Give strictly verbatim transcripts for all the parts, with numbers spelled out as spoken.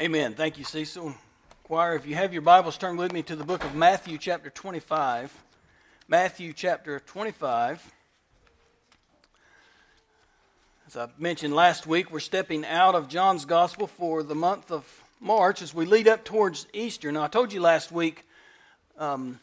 Amen. Thank you, Cecil. Choir, if you have your Bibles, turn with me to the book of Matthew chapter twenty-five. Matthew chapter twenty-five. As I mentioned last week, we're stepping out of John's Gospel for the month of March as we lead up towards Easter. Now, I told you last week, um,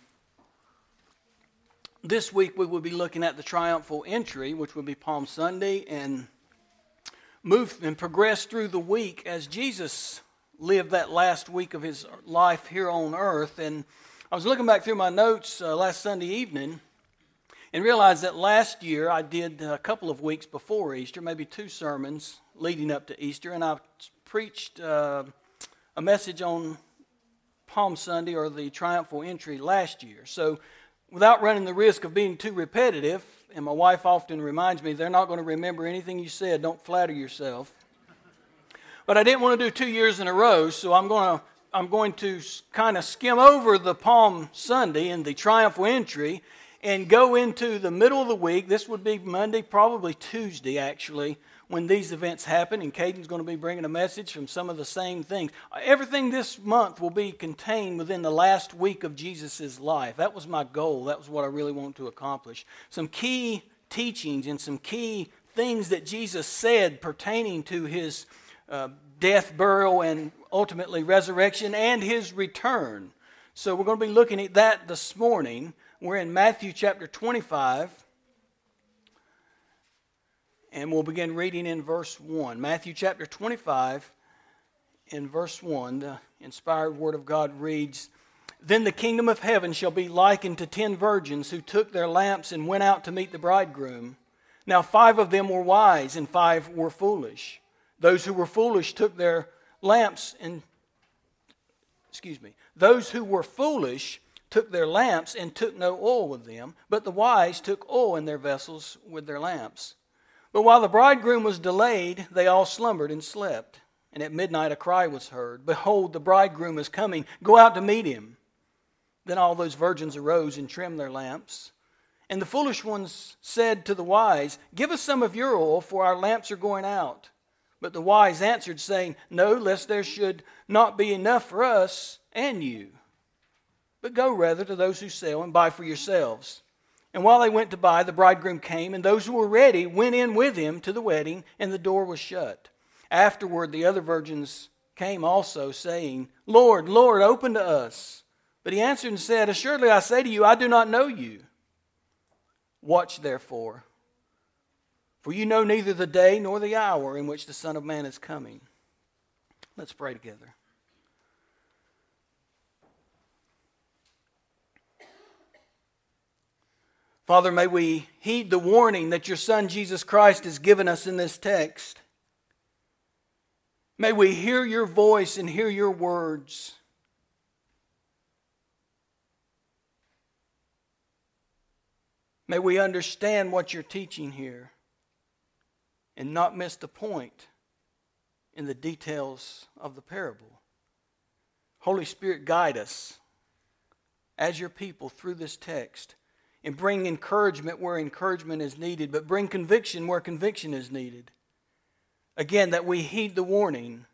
this week we will be looking at the triumphal entry, which will be Palm Sunday, and move and progress through the week as Jesus lived that last week of his life here on earth. And I was looking back through my notes uh, last Sunday evening and realized that last year I did a couple of weeks before Easter, maybe two sermons leading up to Easter, and I preached uh, a message on Palm Sunday or the triumphal entry last year. So without running the risk of being too repetitive, and my wife often reminds me, they're not going to remember anything you said, don't flatter yourself. But I didn't want to do two years in a row, so I'm going to I'm going to kind of skim over the Palm Sunday and the triumphal entry and go into the middle of the week. This would be Monday, probably Tuesday, actually, when these events happen. And Caden's going to be bringing a message from some of the same things. Everything this month will be contained within the last week of Jesus' life. That was my goal. That was what I really want to accomplish. Some key teachings and some key things that Jesus said pertaining to his Uh, death, burial, and ultimately resurrection and his return. So we're going to be looking at that this morning. We're in Matthew chapter twenty-five, and we'll begin reading in verse one. Matthew chapter twenty-five, in verse one, the inspired word of God reads, "Then the kingdom of heaven shall be likened to ten virgins who took their lamps and went out to meet the bridegroom. Now five of them were wise and five were foolish. Those who were foolish took their lamps and, excuse me, those who were foolish took their lamps and took no oil with them, but the wise took oil in their vessels with their lamps. But while the bridegroom was delayed, they all slumbered and slept. And at midnight a cry was heard, 'Behold, the bridegroom is coming, go out to meet him.' Then all those virgins arose and trimmed their lamps. And the foolish ones said to the wise, 'Give us some of your oil, for our lamps are going out.' But the wise answered, saying, 'No, lest there should not be enough for us and you. But go rather to those who sell and buy for yourselves.' And while they went to buy, the bridegroom came, and those who were ready went in with him to the wedding, and the door was shut. Afterward the other virgins came also, saying, 'Lord, Lord, open to us.' But he answered and said, 'Assuredly I say to you, I do not know you. Watch therefore, for you know neither the day nor the hour in which the Son of Man is coming.'" Let's pray together. Father, may we heed the warning that your Son Jesus Christ has given us in this text. May we hear your voice and hear your words. May we understand what you're teaching here and not miss the point in the details of the parable. Holy Spirit, guide us as your people through this text and bring encouragement where encouragement is needed, but bring conviction where conviction is needed. Again, that we heed the warning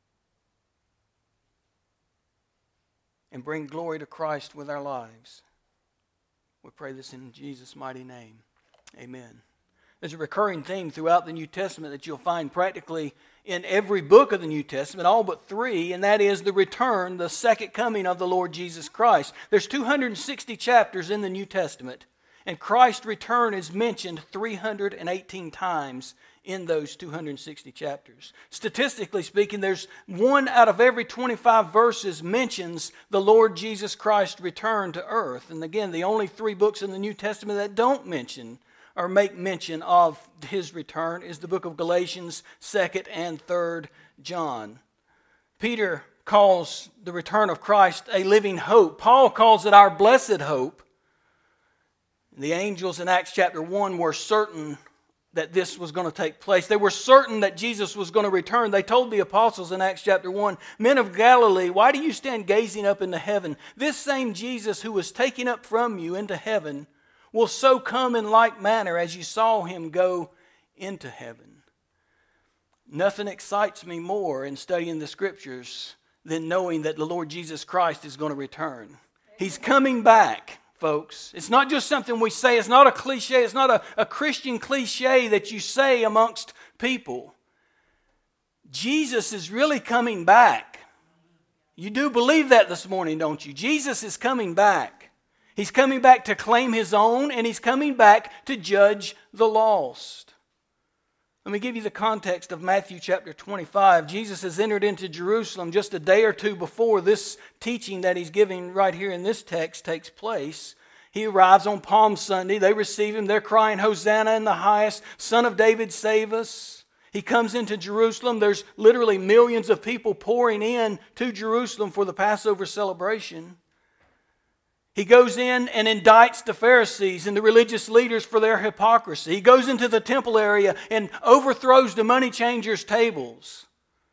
and bring glory to Christ with our lives. We pray this in Jesus' mighty name. Amen. There's a recurring theme throughout the New Testament that you'll find practically in every book of the New Testament, all but three, and that is the return, the second coming of the Lord Jesus Christ. There's two hundred sixty chapters in the New Testament, and Christ's return is mentioned three hundred eighteen times in those two hundred sixty chapters. Statistically speaking, there's one out of every twenty-five verses mentions the Lord Jesus Christ's return to earth. And again, the only three books in the New Testament that don't mention or make mention of his return is the book of Galatians, second and third John. Peter calls the return of Christ a living hope. Paul calls it our blessed hope. The angels in Acts chapter one were certain that this was going to take place. They were certain that Jesus was going to return. They told the apostles in Acts chapter one, "Men of Galilee, why do you stand gazing up into heaven? This same Jesus who was taken up from you into heaven will so come in like manner as you saw him go into heaven." Nothing excites me more in studying the Scriptures than knowing that the Lord Jesus Christ is going to return. He's coming back, folks. It's not just something we say. It's not a cliche. It's not a, a Christian cliche that you say amongst people. Jesus is really coming back. You do believe that this morning, don't you? Jesus is coming back. He's coming back to claim His own, and He's coming back to judge the lost. Let me give you the context of Matthew chapter twenty-five. Jesus has entered into Jerusalem just a day or two before this teaching that He's giving right here in this text takes place. He arrives on Palm Sunday. They receive Him. They're crying, "Hosanna in the highest. Son of David, save us." He comes into Jerusalem. There's literally millions of people pouring in to Jerusalem for the Passover celebration. He goes in and indicts the Pharisees and the religious leaders for their hypocrisy. He goes into the temple area and overthrows the money changers' tables.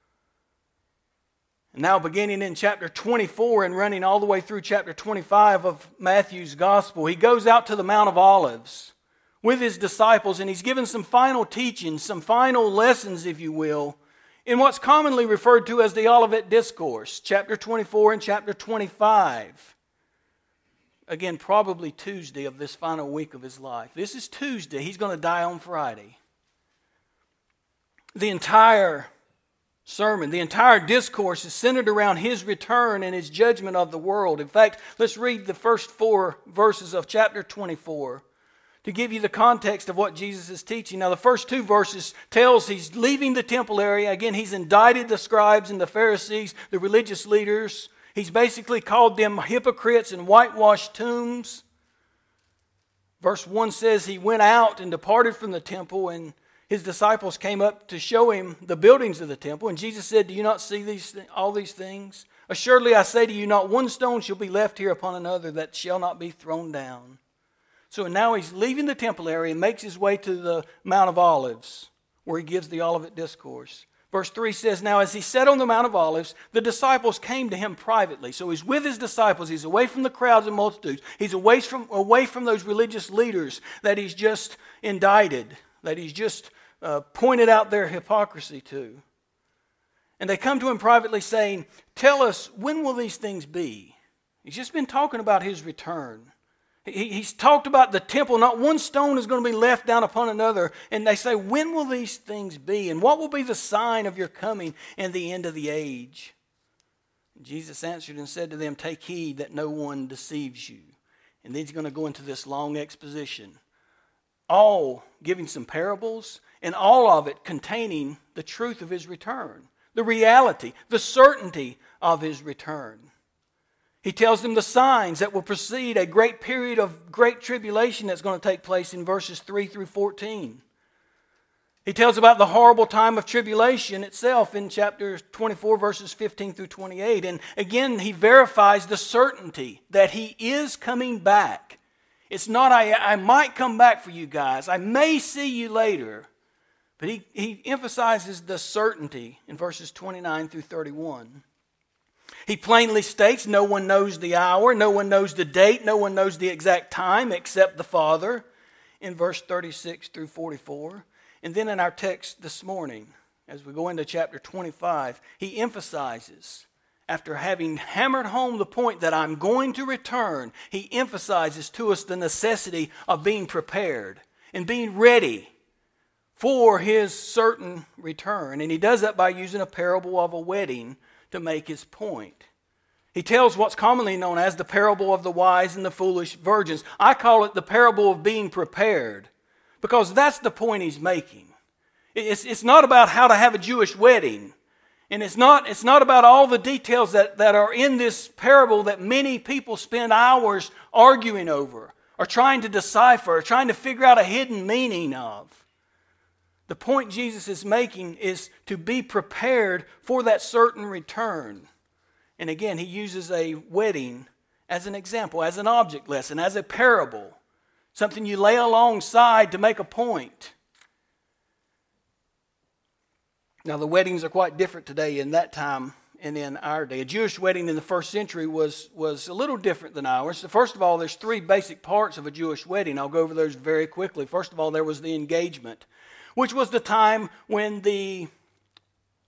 And now beginning in chapter twenty-four and running all the way through chapter twenty-five of Matthew's Gospel, he goes out to the Mount of Olives with His disciples, and He's given some final teachings, some final lessons, if you will, in what's commonly referred to as the Olivet Discourse, chapter twenty-four and chapter twenty-five. Again, probably Tuesday of this final week of His life. This is Tuesday. He's going to die on Friday. The entire sermon, the entire discourse is centered around His return and His judgment of the world. In fact, let's read the first four verses of chapter twenty-four to give you the context of what Jesus is teaching. Now, the first two verses tells He's leaving the temple area. Again, He's indicted the scribes and the Pharisees, the religious leaders. He's basically called them hypocrites and whitewashed tombs. Verse one says He went out and departed from the temple, and His disciples came up to show Him the buildings of the temple. And Jesus said, "Do you not see these th- all these things? Assuredly I say to you, not one stone shall be left here upon another that shall not be thrown down." So now He's leaving the temple area and makes His way to the Mount of Olives, where He gives the Olivet Discourse. Verse three says, "Now as He sat on the Mount of Olives, the disciples came to Him privately." So He's with His disciples. He's away from the crowds and multitudes. He's away from, away from those religious leaders that He's just indicted, that He's just uh, pointed out their hypocrisy to. And they come to Him privately saying, "Tell us, when will these things be?" He's just been talking about His return. He's talked about the temple. Not one stone is going to be left down upon another. And they say, "When will these things be? And what will be the sign of your coming and the end of the age?" Jesus answered and said to them, "Take heed that no one deceives you." And then He's going to go into this long exposition, all giving some parables, and all of it containing the truth of His return, the reality, the certainty of His return. He tells them the signs that will precede a great period of great tribulation that's going to take place in verses three through fourteen. He tells about the horrible time of tribulation itself in chapter twenty-four, verses fifteen through twenty-eight. And again, He verifies the certainty that He is coming back. It's not, I, I might come back for you guys. I may see you later. But he, he emphasizes the certainty in verses twenty-nine through thirty-one. He plainly states no one knows the hour, no one knows the date, no one knows the exact time except the Father in verse thirty-six through forty-four. And then in our text this morning, as we go into chapter twenty-five, he emphasizes, after having hammered home the point that I'm going to return, he emphasizes to us the necessity of being prepared and being ready for His certain return. And he does that by using a parable of a wedding to make his point. He tells what's commonly known as the parable of the wise and the foolish virgins. I call it the parable of being prepared, because that's the point he's making. It's, it's not about how to have a Jewish wedding. And it's not, it's not about all the details that, that are in this parable that many people spend hours arguing over, or trying to decipher, or trying to figure out a hidden meaning of. The point Jesus is making is to be prepared for that certain return. And again, he uses a wedding as an example, as an object lesson, as a parable. Something you lay alongside to make a point. Now, the weddings are quite different today in that time and in our day. A Jewish wedding in the first century was, was a little different than ours. So first of all, there's three basic parts of a Jewish wedding. I'll go over those very quickly. First of all, there was the engagement, which was the time when the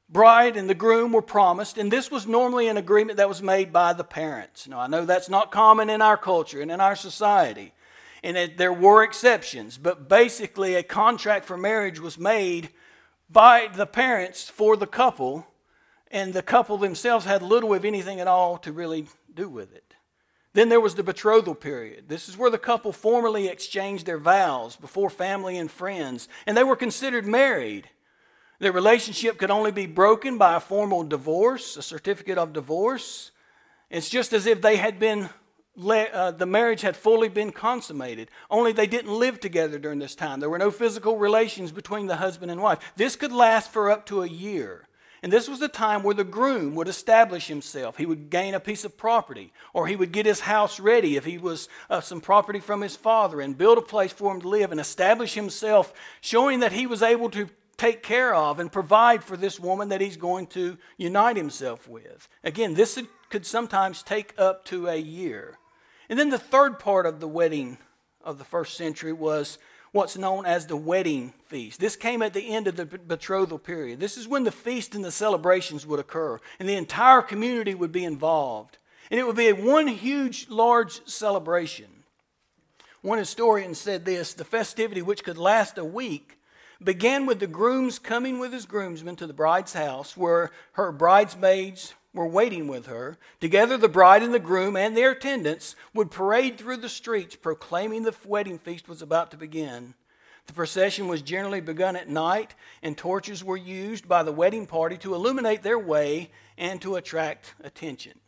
bride and the groom were promised, and this was normally an agreement that was made by the parents. Now, I know that's not common in our culture and in our society, and it, there were exceptions, but basically a contract for marriage was made by the parents for the couple, and the couple themselves had little, if anything at all, to really do with it. Then there was the betrothal period. This is where the couple formally exchanged their vows before family and friends, and they were considered married. Their relationship could only be broken by a formal divorce, a certificate of divorce. It's just as if they had been, uh, the marriage had fully been consummated, only they didn't live together during this time. There were no physical relations between the husband and wife. This could last for up to a year. And this was the time where the groom would establish himself. He would gain a piece of property, or he would get his house ready if he was uh, some property from his father, and build a place for him to live and establish himself, showing that he was able to take care of and provide for this woman that he's going to unite himself with. Again, this could sometimes take up to a year. And then the third part of the wedding of the first century was what's known as the wedding feast. This came at the end of the betrothal period. This is when the feast and the celebrations would occur, and the entire community would be involved. And it would be a one huge, large celebration. One historian said this: the festivity, which could last a week, began with the groom's coming with his groomsmen to the bride's house, where her bridesmaids were waiting with her. Together the bride and the groom and their attendants would parade through the streets, proclaiming the wedding feast was about to begin. The procession was generally begun at night, and torches were used by the wedding party to illuminate their way and to attract attention.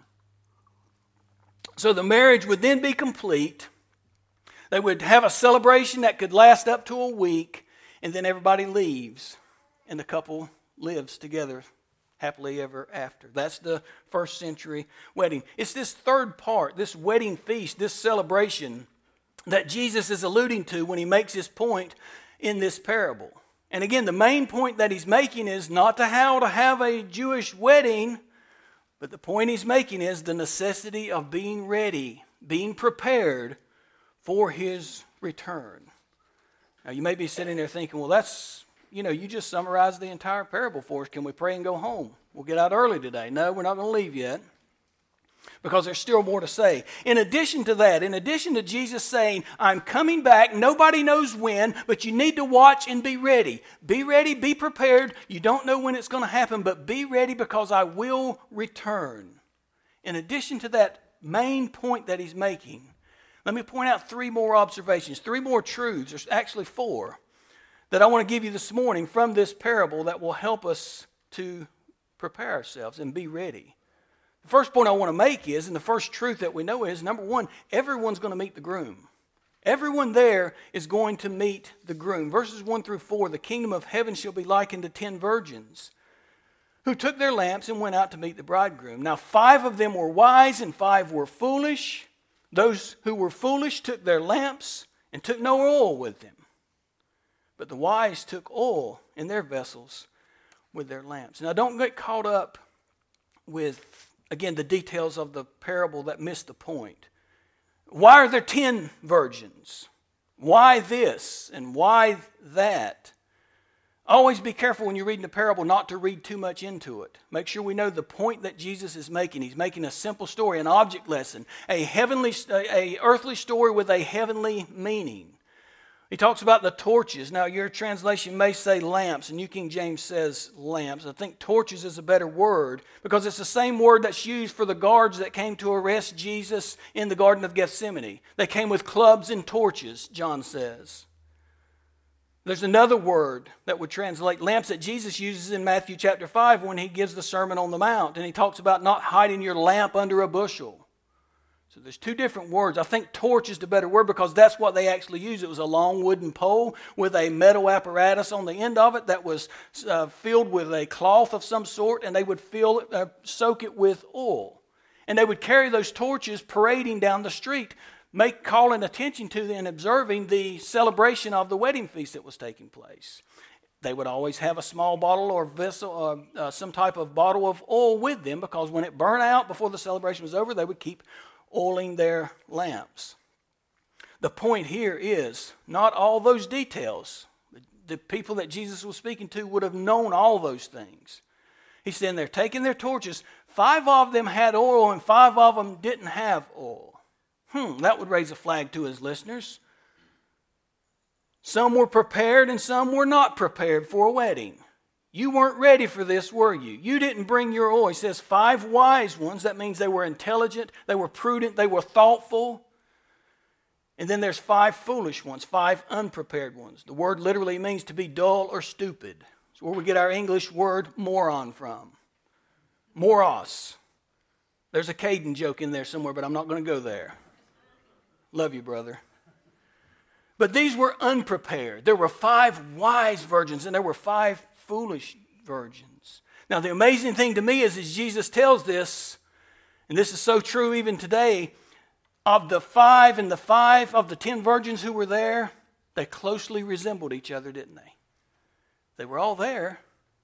So the marriage would then be complete. They would have a celebration that could last up to a week, and then everybody leaves, and the couple lives together happily ever after. That's the first century wedding. It's this third part, this wedding feast, this celebration, that Jesus is alluding to when he makes his point in this parable. And again, the main point that he's making is not to how to have a Jewish wedding, but the point he's making is the necessity of being ready, being prepared for his return. Now, you may be sitting there thinking, well, that's, you know, you just summarized the entire parable for us. Can we pray and go home? We'll get out early today. No, we're not going to leave yet, because there's still more to say. In addition to that, in addition to Jesus saying, I'm coming back, nobody knows when, but you need to watch and be ready. Be ready, be prepared. You don't know when it's going to happen, but be ready, because I will return. In addition to that main point that he's making, let me point out three more observations, three more truths, there's actually four, that I want to give you this morning from this parable that will help us to prepare ourselves and be ready. The first point I want to make is, and the first truth that we know is, number one, everyone's going to meet the groom. Everyone there is going to meet the groom. Verses one through four, the kingdom of heaven shall be likened to ten virgins who took their lamps and went out to meet the bridegroom. Now five of them were wise and five were foolish. Those who were foolish took their lamps and took no oil with them. But the wise took oil in their vessels with their lamps. Now don't get caught up with, again, the details of the parable that miss the point. Why are there ten virgins? Why this and why that? Always be careful when you're reading the parable not to read too much into it. Make sure we know the point that Jesus is making. He's making a simple story, an object lesson, a heavenly, a earthly story with a heavenly meaning. He talks about the torches. Now, your translation may say lamps, and New King James says lamps. I think torches is a better word, because it's the same word that's used for the guards that came to arrest Jesus in the Garden of Gethsemane. They came with clubs and torches, John says. There's another word that would translate lamps that Jesus uses in Matthew chapter five when he gives the Sermon on the Mount, and he talks about not hiding your lamp under a bushel. So there's two different words. I think torch is the better word, because that's what they actually used. It was a long wooden pole with a metal apparatus on the end of it that was uh, filled with a cloth of some sort, and they would fill it, uh, soak it with oil. And they would carry those torches parading down the street, make calling attention to and observing the celebration of the wedding feast that was taking place. They would always have a small bottle or vessel, or uh, some type of bottle of oil with them, because when it burned out before the celebration was over, they would keep oiling their lamps. The point here is not all those details. The people that Jesus was speaking to would have known all those things. He said they're taking their torches. Five of them had oil and five of them didn't have oil. Hmm, that would raise a flag to his listeners. Some were prepared and some were not prepared for a wedding. You weren't ready for this, were you? You didn't bring your oil. He says five wise ones. That means they were intelligent, they were prudent, they were thoughtful. And then there's five foolish ones, five unprepared ones. The word literally means to be dull or stupid. It's where we get our English word moron from. Moros. There's a Caden joke in there somewhere, but I'm not going to go there. Love you, brother. But these were unprepared. There were five wise virgins and there were five foolish virgins. Now, the amazing thing to me is, as Jesus tells this, and this is so true even today, of the five and the five of the ten virgins who were there, they closely resembled each other, didn't they? They were all there.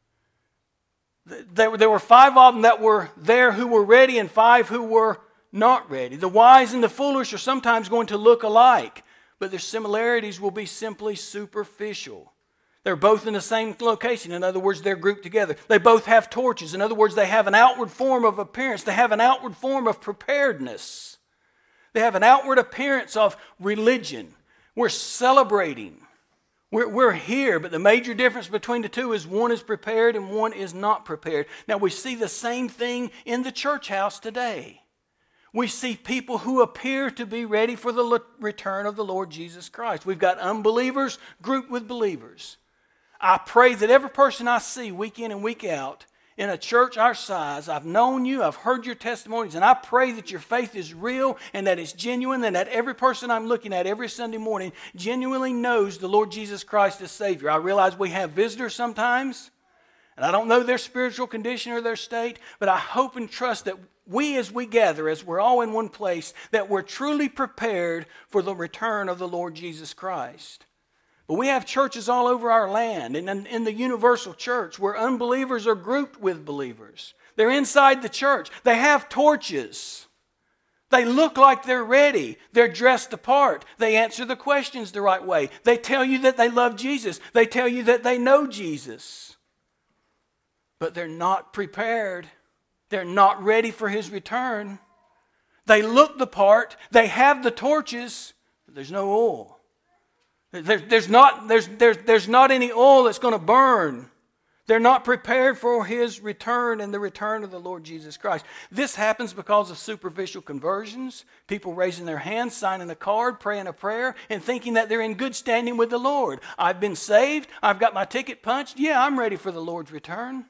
There were, there were five of them that were there who were ready and five who were not ready. The wise and the foolish are sometimes going to look alike, but their similarities will be simply superficial. They're both in the same location. In other words, they're grouped together. They both have torches. In other words, they have an outward form of appearance. They have an outward form of preparedness. They have an outward appearance of religion. We're celebrating. We're, we're here, but the major difference between the two is one is prepared and one is not prepared. Now, we see the same thing in the church house today. We see people who appear to be ready for the return of the Lord Jesus Christ. We've got unbelievers grouped with believers. I pray that every person I see week in and week out in a church our size, I've known you, I've heard your testimonies, and I pray that your faith is real and that it's genuine, and that every person I'm looking at every Sunday morning genuinely knows the Lord Jesus Christ as Savior. I realize we have visitors sometimes, and I don't know their spiritual condition or their state, but I hope and trust that we, as we gather, as we're all in one place, that we're truly prepared for the return of the Lord Jesus Christ. But we have churches all over our land, and in, in the universal church, where unbelievers are grouped with believers. They're inside the church. They have torches. They look like they're ready. They're dressed apart. They answer the questions the right way. They tell you that they love Jesus. They tell you that they know Jesus. But they're not prepared. They're not ready for His return. They look the part. They have the torches, but there's no oil. There, there's, not, there's, there's, there's not any oil that's going to burn. They're not prepared for His return and the return of the Lord Jesus Christ. This happens because of superficial conversions, people raising their hands, signing a card, praying a prayer, and thinking that they're in good standing with the Lord. I've been saved. I've got my ticket punched. Yeah, I'm ready for the Lord's return.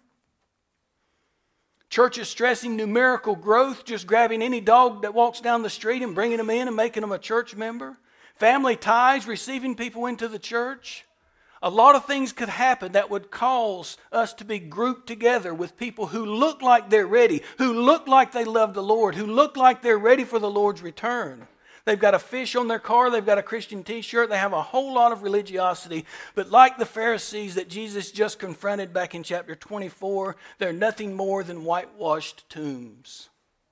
Churches stressing numerical growth, just grabbing any dog that walks down the street and bringing them in and making them a church member. Family ties, receiving people into the church. A lot of things could happen that would cause us to be grouped together with people who look like they're ready, who look like they love the Lord, who look like they're ready for the Lord's return. They've got a fish on their car, they've got a Christian t-shirt, they have a whole lot of religiosity. But like the Pharisees that Jesus just confronted back in chapter twenty-four, they're nothing more than whitewashed tombs.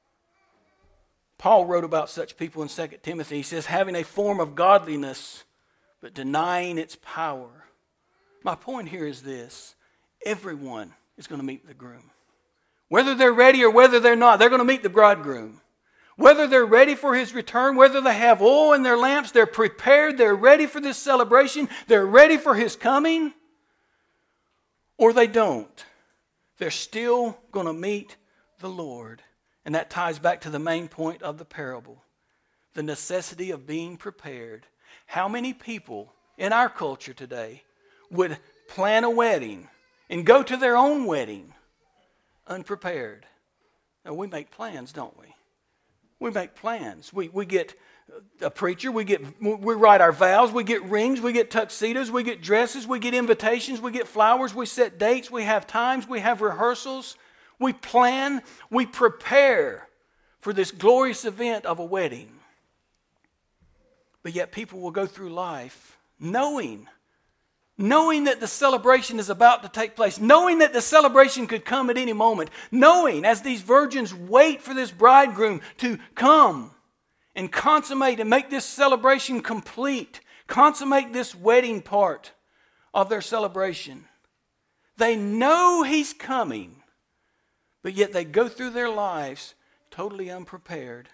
Paul wrote about such people in Second Timothy. He says, having a form of godliness, but denying its power. My point here is this. Everyone is going to meet the groom. Whether they're ready or whether they're not, they're going to meet the bridegroom. Whether they're ready for His return, whether they have oil in their lamps, they're prepared, they're ready for this celebration, they're ready for His coming, or they don't. They're still going to meet the Lord. And that ties back to the main point of the parable, the necessity of being prepared. How many people in our culture today would plan a wedding and go to their own wedding unprepared? Now, we make plans, don't we? We make plans. We, we get a preacher, we get we write our vows, we get rings, we get tuxedos, we get dresses, we get invitations, we get flowers, we set dates, we have times, we have rehearsals. We plan, we prepare for this glorious event of a wedding. But yet people will go through life knowing, knowing that the celebration is about to take place, knowing that the celebration could come at any moment, knowing as these virgins wait for this bridegroom to come and consummate and make this celebration complete, consummate this wedding part of their celebration. They know He's coming. But yet they go through their lives totally unprepared.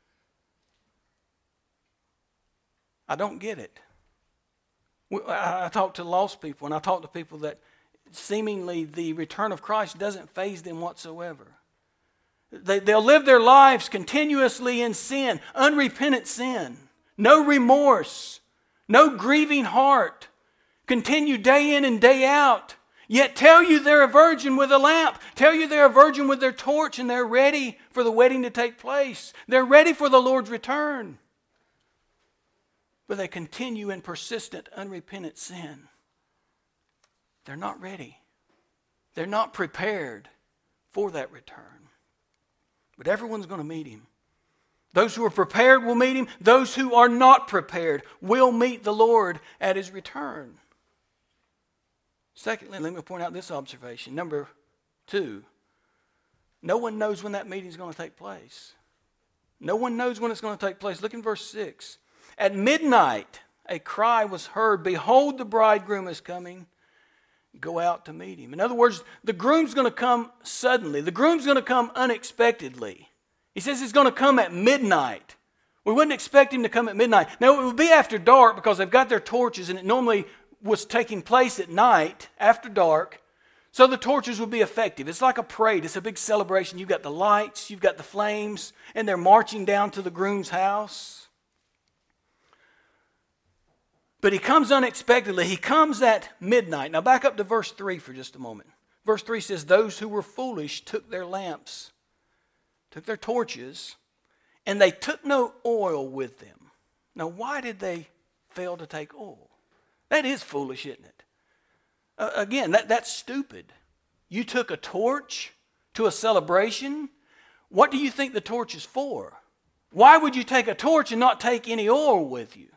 I don't get it. I talk to lost people, and I talk to people that seemingly the return of Christ doesn't faze them whatsoever. They, they'll live their lives continuously in sin, unrepentant sin, no remorse, no grieving heart, continue day in and day out, yet tell you they're a virgin with a lamp, tell you they're a virgin with their torch, and they're ready for the wedding to take place. They're ready for the Lord's return. But they continue in persistent, unrepentant sin. They're not ready. They're not prepared for that return. But everyone's going to meet him. Those who are prepared will meet him. Those who are not prepared will meet the Lord at his return. Secondly, let me point out this observation. Number two, no one knows when that meeting is going to take place. No one knows when it's going to take place. Look in verse six. At midnight, a cry was heard, "Behold, the bridegroom is coming. Go out to meet him." In other words, the groom's going to come suddenly. The groom's going to come unexpectedly. He says he's going to come at midnight. We wouldn't expect him to come at midnight. Now, it would be after dark because they've got their torches, and it normally was taking place at night, after dark. So the torches would be effective. It's like a parade. It's a big celebration. You've got the lights, you've got the flames, and they're marching down to the groom's house. But he comes unexpectedly. He comes at midnight. Now back up to verse three for just a moment. Verse three says, "Those who were foolish took their lamps, took their torches, and they took no oil with them." Now why did they fail to take oil? That is foolish, isn't it? Uh, again, that, that's stupid. You took a torch to a celebration. What do you think the torch is for? Why would you take a torch and not take any oil with you?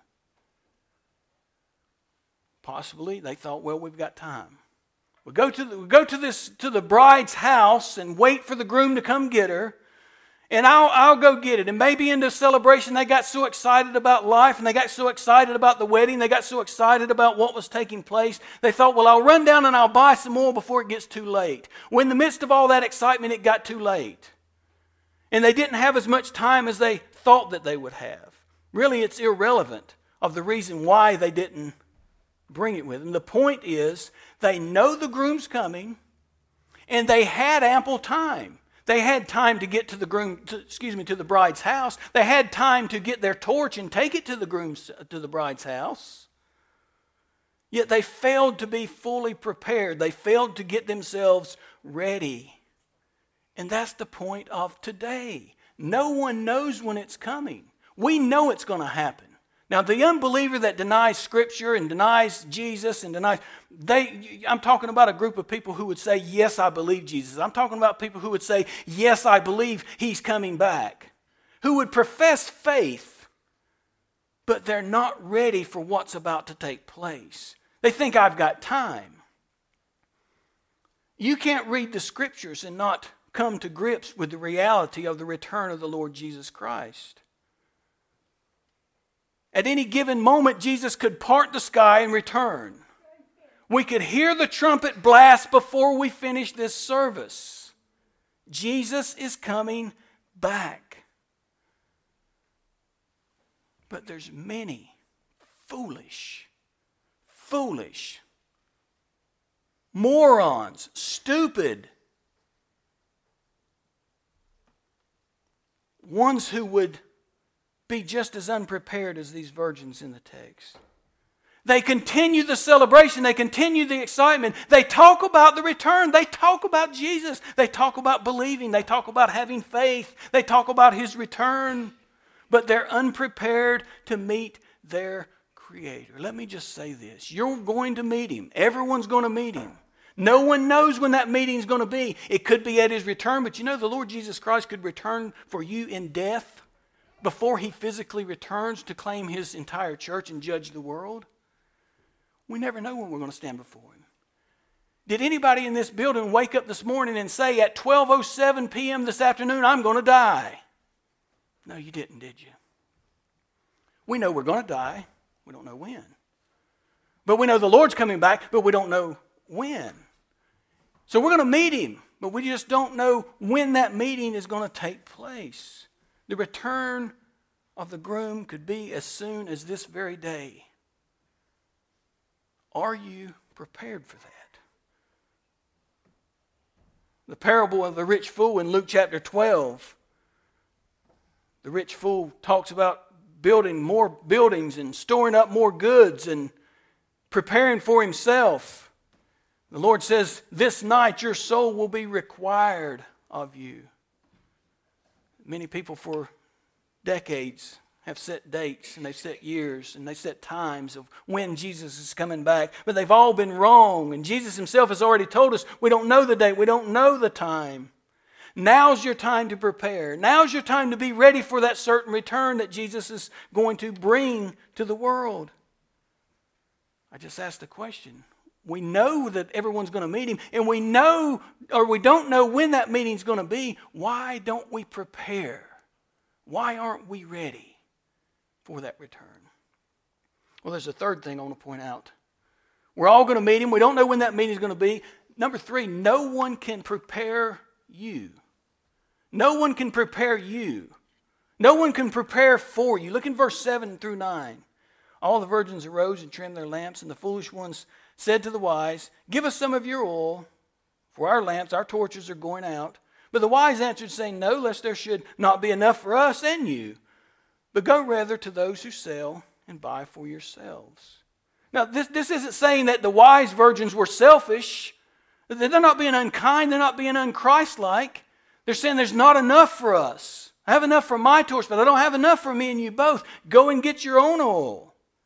Possibly they thought, well, we've got time. We'll go to the, we'll go to this to the bride's house and wait for the groom to come get her, and I'll I'll go get it. And maybe in the celebration they got so excited about life, and they got so excited about the wedding, they got so excited about what was taking place, they thought, well, I'll run down and I'll buy some oil before it gets too late. Well, in the midst of all that excitement, it got too late, and they didn't have as much time as they thought that they would have. Really, it's irrelevant of the reason why they didn't bring it with them. The point is, they know the groom's coming, and they had ample time. They had time to get to the groom, to, excuse me, to the bride's house. They had time to get their torch and take it to the groom's, to the bride's house. Yet they failed to be fully prepared. They failed to get themselves ready. And that's the point of today. No one knows when it's coming. We know it's going to happen. Now, the unbeliever that denies Scripture and denies Jesus and denies, they, I'm talking about a group of people who would say, yes, I believe Jesus. I'm talking about people who would say, yes, I believe he's coming back. Who would profess faith, but they're not ready for what's about to take place. They think, I've got time. You can't read the Scriptures and not come to grips with the reality of the return of the Lord Jesus Christ. At any given moment, Jesus could part the sky and return. We could hear the trumpet blast before we finish this service. Jesus is coming back. But there's many foolish, foolish, morons, stupid ones who would be just as unprepared as these virgins in the text. They continue the celebration. They continue the excitement. They talk about the return. They talk about Jesus. They talk about believing. They talk about having faith. They talk about his return. But they're unprepared to meet their Creator. Let me just say this. You're going to meet him. Everyone's going to meet him. No one knows when that meeting is going to be. It could be at his return, but you know the Lord Jesus Christ could return for you in death before he physically returns to claim his entire church and judge the world. We never know when we're going to stand before him. Did anybody in this building wake up this morning and say, at twelve oh seven p.m. this afternoon, I'm going to die? No, you didn't, did you? We know we're going to die. We don't know when. But we know the Lord's coming back, but we don't know when. So we're going to meet him. but we just don't know when that meeting is going to take place. The return of the groom could be as soon as this very day. Are you prepared for that? The parable of the rich fool in Luke chapter twelve. The rich fool talks about building more buildings and storing up more goods and preparing for himself. The Lord says, this night your soul will be required of you. Many people for decades have set dates and they've set years and they set times of when Jesus is coming back. But they've all been wrong. And Jesus himself has already told us we don't know the date. We don't know the time. Now's your time to prepare. Now's your time to be ready for that certain return that Jesus is going to bring to the world. I just asked the question. We know that everyone's going to meet him, and we know, or we don't know when that meeting's going to be. Why don't we prepare? Why aren't we ready for that return? Well, there's a third thing I want to point out. We're all going to meet him. We don't know when that meeting's going to be. Number three, no one can prepare you. No one can prepare you. No one can prepare for you. Look in verse seven through nine. All the virgins arose and trimmed their lamps, and the foolish ones said to the wise, give us some of your oil, for our lamps, our torches are going out. But the wise answered, saying, no, lest there should not be enough for us and you. But go rather to those who sell and buy for yourselves. Now, this, this isn't saying that the wise virgins were selfish. They're not being unkind. They're not being unchristlike. They're saying there's not enough for us. I have enough for my torch, but I don't have enough for me and you both. Go and get your own oil.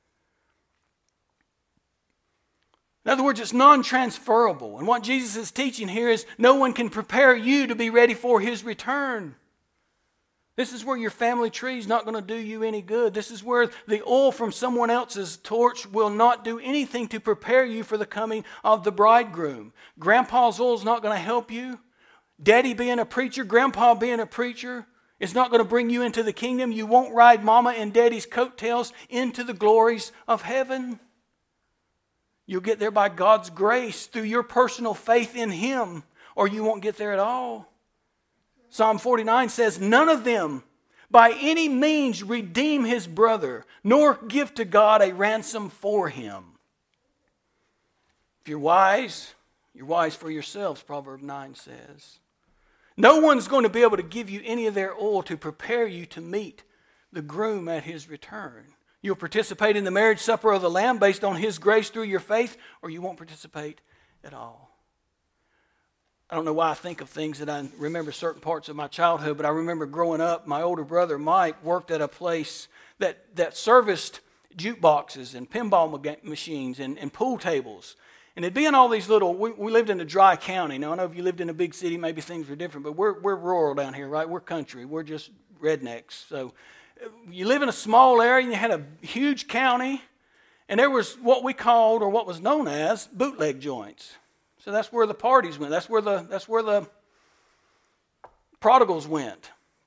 In other words, it's non-transferable. And what Jesus is teaching here is no one can prepare you to be ready for his return. This is where your family tree is not going to do you any good. This is where the oil from someone else's torch will not do anything to prepare you for the coming of the bridegroom. Grandpa's oil is not going to help you. Daddy being a preacher, Grandpa being a preacher, is not going to bring you into the kingdom. You won't ride Mama and Daddy's coattails into the glories of heaven. You'll get there by God's grace through your personal faith in him, or you won't get there at all. Psalm forty-nine says, none of them by any means redeem his brother, nor give to God a ransom for him. If you're wise, you're wise for yourselves, Proverbs nine says. No one's going to be able to give you any of their oil to prepare you to meet the groom at his return. You'll participate in the marriage supper of the Lamb based on his grace through your faith, or you won't participate at all. I don't know why I think of things that I remember certain parts of my childhood, but I remember growing up, my older brother Mike worked at a place that, that serviced jukeboxes and pinball machines and, and pool tables. And it'd be in all these little, we, we lived in a dry county. Now, I know if you lived in a big city, maybe things were different, but we're, we're rural down here, right? We're country. We're just rednecks. So you live in a small area and you had a huge county, and there was what we called, or what was known as, bootleg joints. So that's where the parties went. That's where the that's where the prodigals went.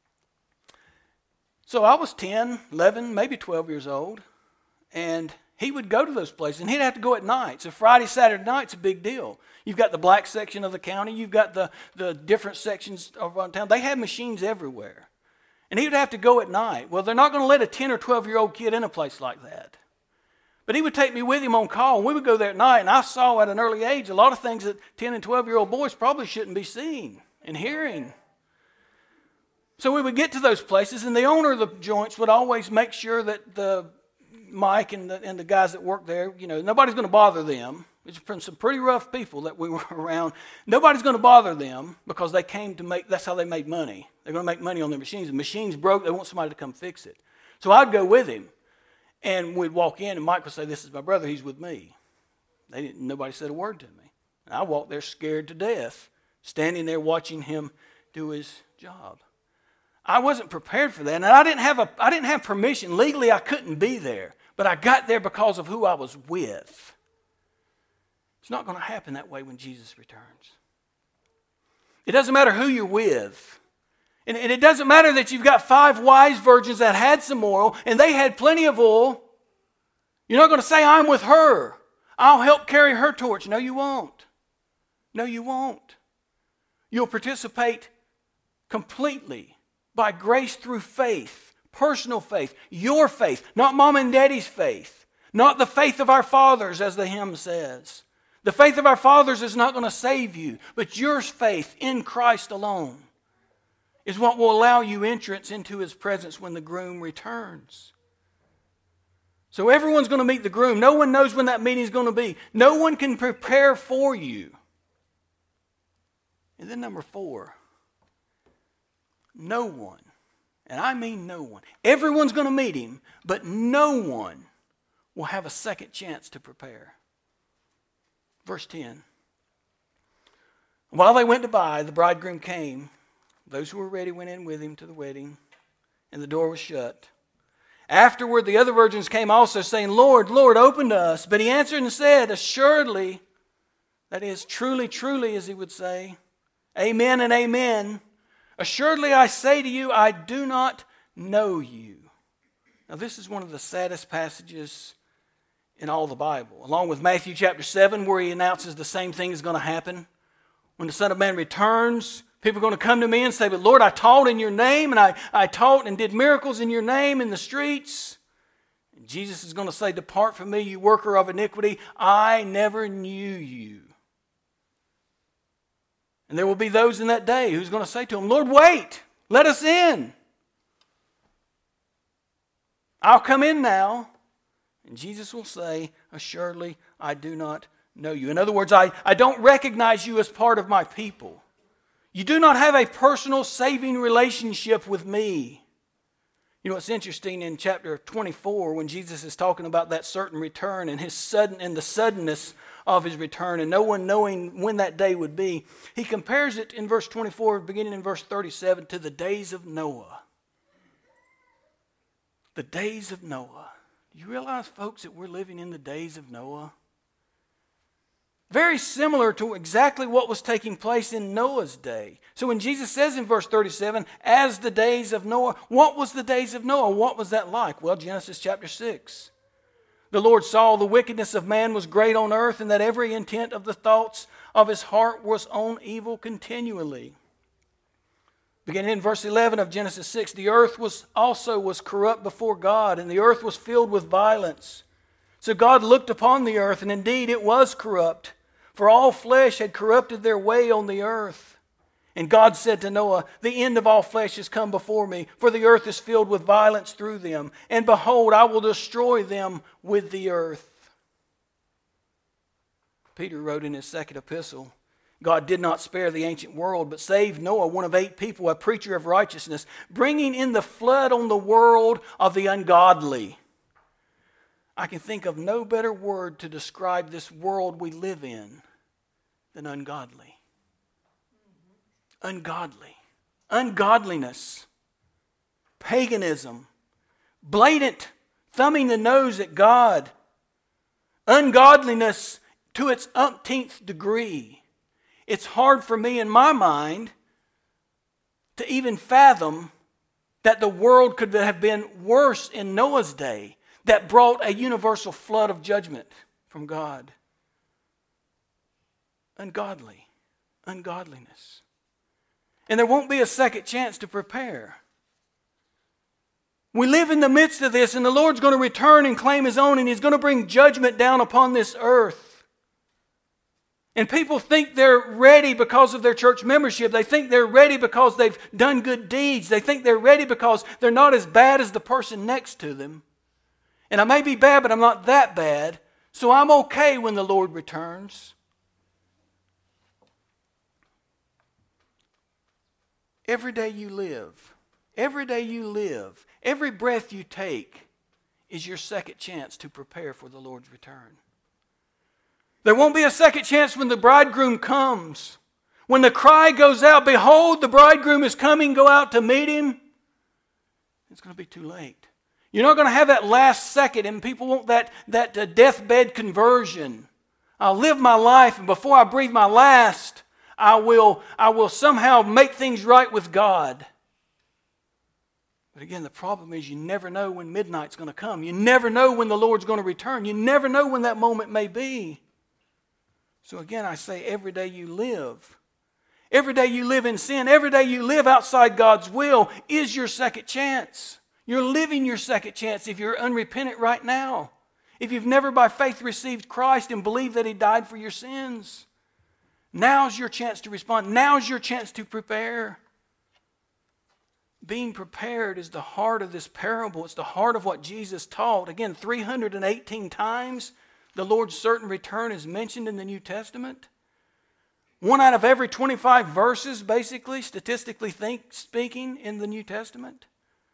So I was ten, eleven, maybe twelve years old, and he would go to those places, and he'd have to go at night. So Friday, Saturday night's a big deal. You've got the black section of the county. You've got the, the different sections around town. They had machines everywhere. And he would have to go at night. Well, they're not going to let a ten or twelve-year-old kid in a place like that. But he would take me with him on call, and we would go there at night, and I saw at an early age a lot of things that ten and twelve-year-old boys probably shouldn't be seeing and hearing. So we would get to those places, and the owner of the joints would always make sure that the Mike and the, and the guys that worked there, you know, nobody's going to bother them. It's been some pretty rough people that we were around. Nobody's going to bother them because they came to make, that's how they made money. They're going to make money on their machines. The machine's broke, they want somebody to come fix it. So I'd go with him. And we'd walk in, and Mike would say, this is my brother, he's with me. They didn't. Nobody said a word to me. And I walked there scared to death, standing there watching him do his job. I wasn't prepared for that, and I didn't have a, I didn't have permission. Legally, I couldn't be there, but I got there because of who I was with. It's not going to happen that way when Jesus returns. It doesn't matter who you're with. And it doesn't matter that you've got five wise virgins that had some oil and they had plenty of oil. You're not going to say, I'm with her. I'll help carry her torch. No, you won't. No, you won't. You'll participate completely by grace through faith, personal faith, your faith, not mom and daddy's faith, not the faith of our fathers, as the hymn says. The faith of our fathers is not going to save you, but your faith in Christ alone is what will allow you entrance into His presence when the groom returns. So everyone's going to meet the groom. No one knows when that meeting is going to be. No one can prepare for you. And then number four, no one, and I mean no one, everyone's going to meet Him, but no one will have a second chance to prepare. Verse ten. While they went to buy, the bridegroom came. Those who were ready went in with him to the wedding, and the door was shut. Afterward, the other virgins came also, saying, Lord, Lord, open to us. But he answered and said, assuredly, that is, truly, truly, as he would say, amen and amen. Assuredly, I say to you, I do not know you. Now, this is one of the saddest passages in all the Bible, along with Matthew chapter seven, where he announces the same thing is going to happen. When the Son of Man returns, people are going to come to me and say, but Lord, I taught in your name, and I, I taught and did miracles in your name in the streets. And Jesus is going to say, depart from me, you worker of iniquity. I never knew you. And there will be those in that day who's going to say to him, Lord, wait, let us in. I'll come in now. And Jesus will say, assuredly, I do not know you. In other words, I, I don't recognize you as part of my people. You do not have a personal saving relationship with me. You know, it's interesting in chapter twenty-four when Jesus is talking about that certain return and his sudden and the suddenness of his return and no one knowing when that day would be. He compares it in verse twenty-four, beginning in verse thirty-seven, to the days of Noah. The days of Noah. Do you realize, folks, that we're living in the days of Noah? Very similar to exactly what was taking place in Noah's day. So when Jesus says in verse thirty-seven, as the days of Noah, what was the days of Noah? What was that like? Well, Genesis chapter six. The Lord saw the wickedness of man was great on earth, and that every intent of the thoughts of his heart was on evil continually. Beginning in verse eleven of Genesis six, the earth was also was corrupt before God, and the earth was filled with violence. So God looked upon the earth, and indeed it was corrupt, for all flesh had corrupted their way on the earth. And God said to Noah, the end of all flesh has come before me, for the earth is filled with violence through them. And behold, I will destroy them with the earth. Peter wrote in his second epistle, God did not spare the ancient world, but saved Noah, one of eight people, a preacher of righteousness, bringing in the flood on the world of the ungodly. I can think of no better word to describe this world we live in than ungodly. Ungodly. Ungodliness. Paganism. Blatant thumbing the nose at God. Ungodliness to its umpteenth degree. It's hard for me in my mind to even fathom that the world could have been worse in Noah's day, that brought a universal flood of judgment from God. Ungodly. Ungodliness. And there won't be a second chance to prepare. We live in the midst of this, and the Lord's going to return and claim His own, and He's going to bring judgment down upon this earth. And people think they're ready because of their church membership. They think they're ready because they've done good deeds. They think they're ready because they're not as bad as the person next to them. And I may be bad, but I'm not that bad. So I'm okay when the Lord returns. Every day you live, every day you live, every breath you take is your second chance to prepare for the Lord's return. There won't be a second chance when the bridegroom comes. When the cry goes out, behold, the bridegroom is coming, go out to meet him. It's going to be too late. You're not going to have that last second, and people want that, that uh, deathbed conversion. I'll live my life, and before I breathe my last, I will, I will somehow make things right with God. But again, the problem is you never know when midnight's going to come. You never know when the Lord's going to return. You never know when that moment may be. So again, I say every day you live, Every day you live in sin, every day you live outside God's will is your second chance. You're living your second chance if you're unrepentant right now. If you've never by faith received Christ and believed that He died for your sins. Now's your chance to respond. Now's your chance to prepare. Being prepared is the heart of this parable. It's the heart of what Jesus taught. Again, three hundred eighteen times the Lord's certain return is mentioned in the New Testament. One out of every twenty-five verses, basically, statistically think, speaking, in the New Testament.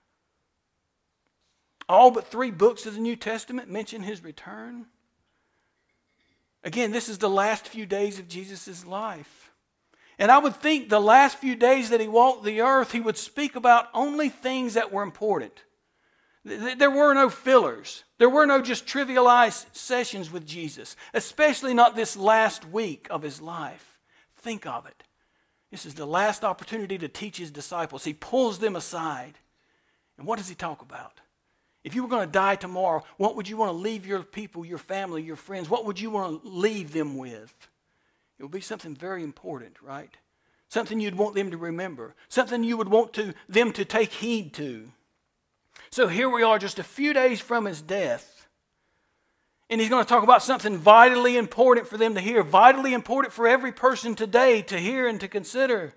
All but three books of the New Testament mention His return. Again, this is the last few days of Jesus' life. And I would think the last few days that He walked the earth, He would speak about only things that were important. There were no fillers. There were no just trivialized sessions with Jesus, especially not this last week of His life. Think of it. This is the last opportunity to teach His disciples. He pulls them aside. And what does He talk about? If you were going to die tomorrow, what would you want to leave your people, your family, your friends? What would you want to leave them with? It would be something very important, right? Something you'd want them to remember. Something you would want to, them to take heed to. So here we are just a few days from His death. And He's going to talk about something vitally important for them to hear. Vitally important for every person today to hear and to consider.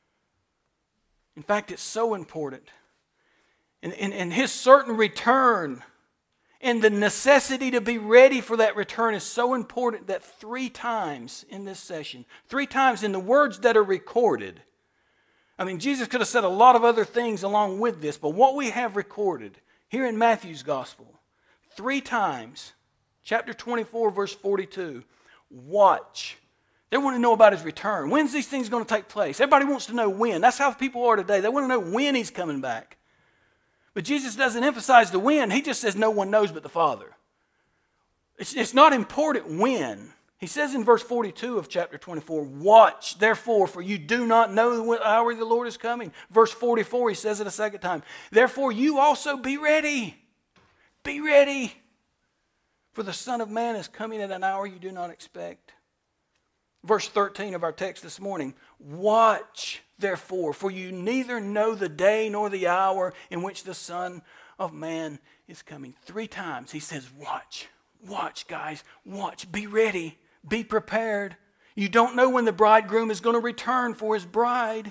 In fact, it's so important. And, and, and His certain return and the necessity to be ready for that return is so important that three times in this session, three times in the words that are recorded. I mean, Jesus could have said a lot of other things along with this, but what we have recorded here in Matthew's Gospel, three times, chapter twenty-four, verse forty-two, watch. They want to know about His return. When's these things going to take place? Everybody wants to know when. That's how people are today. They want to know when He's coming back. But Jesus doesn't emphasize the when. He just says no one knows but the Father. It's, it's not important when. He says in verse forty-two of chapter twenty-four, watch therefore, for you do not know the hour the Lord is coming. Verse forty-four, He says it a second time. Therefore you also be ready. Be ready. For the Son of Man is coming at an hour you do not expect. Verse thirteen of our text this morning. Watch, therefore, for you neither know the day nor the hour in which the Son of Man is coming. Three times He says, watch. Watch, guys. Watch. Be ready. Be prepared. You don't know when the bridegroom is going to return for his bride.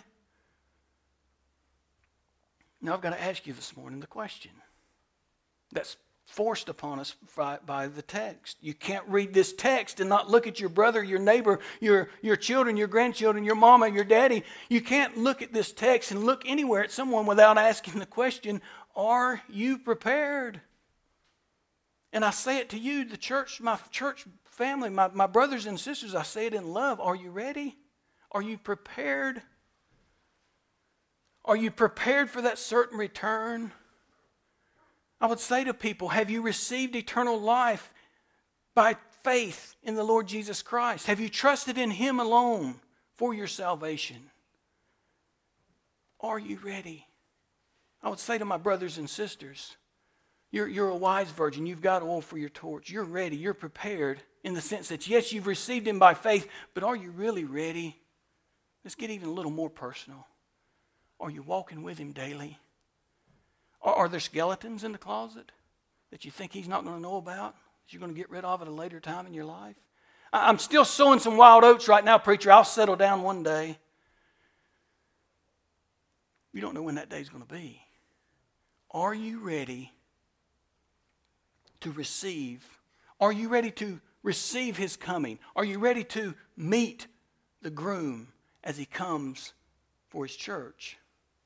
Now I've got to ask you this morning the question that's forced upon us by, by the text. You can't read this text and not look at your brother, your neighbor, your, your children, your grandchildren, your mama, your daddy. You can't look at this text and look anywhere at someone without asking the question, are you prepared? And I say it to you, the church, my church family, my, my brothers and sisters, I say it in love. Are you ready? Are you prepared? Are you prepared for that certain return? I would say to people, have you received eternal life by faith in the Lord Jesus Christ? Have you trusted in Him alone for your salvation? Are you ready? I would say to my brothers and sisters, you're, you're a wise virgin. You've got oil for your torch. You're ready. You're prepared in the sense that, yes, you've received Him by faith, but are you really ready? Let's get even a little more personal. Are you walking with Him daily? Are, are there skeletons in the closet that you think He's not going to know about, that you're going to get rid of at a later time in your life? I, I'm still sowing some wild oats right now, preacher. I'll settle down one day. You don't know when that day's going to be. Are you ready to receive? Are you ready to receive His coming? Are you ready to meet the groom as He comes for His church?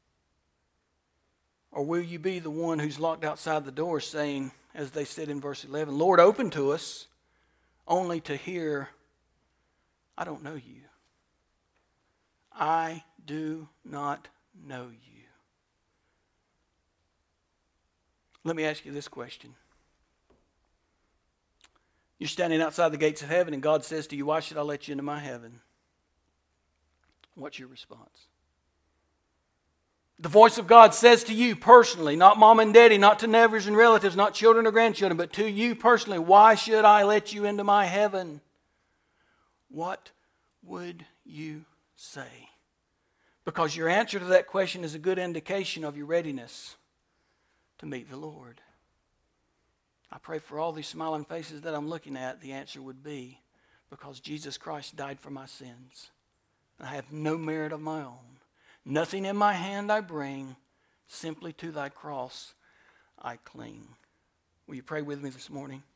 Or will you be the one who's locked outside the door saying, as they said in verse eleven, Lord, open to us, only to hear, I don't know you. I do not know you. Let me ask you this question. You're standing outside the gates of heaven and God says to you, why should I let you into my heaven? What's your response? The voice of God says to you personally, not mom and daddy, not to neighbors and relatives, not children or grandchildren, but to you personally, why should I let you into my heaven? What would you say? Because your answer to that question is a good indication of your readiness to meet the Lord. I pray for all these smiling faces that I'm looking at, the answer would be, because Jesus Christ died for my sins. I have no merit of my own. Nothing in my hand I bring, simply to thy cross I cling. Will you pray with me this morning?